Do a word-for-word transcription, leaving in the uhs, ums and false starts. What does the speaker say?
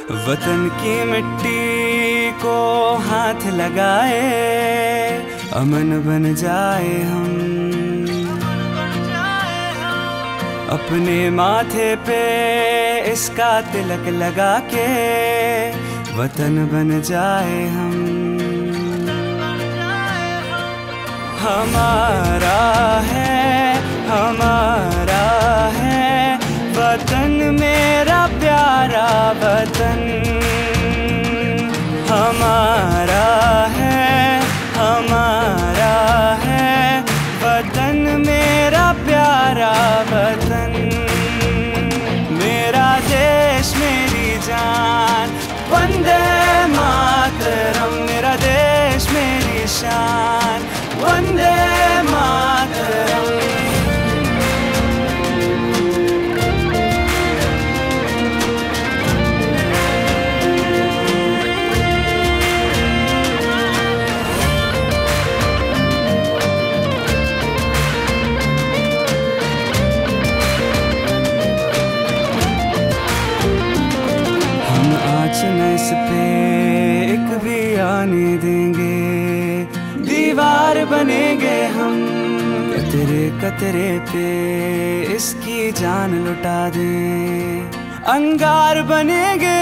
वतन की मिट्टी को हाथ लगाए, अमन बन जाए हम। अपने माथे पे इसका तिलक लगा के वतन बन जाए हम। हमारा है, हमारा है वतन, मेरा प्यारा वतन। हमारा है, हमारा है वतन, मेरा प्यारा वतन। मेरा देश मेरी जान, वंदे मातरम। मेरा देश मेरी शान, वंदे मातरम। हम आँच न इस पे एक भी आने देंगे, दीवार बनेंगे हम। कतरे कतरे पे इसकी जान लुटा दें, अंगार बनेंगे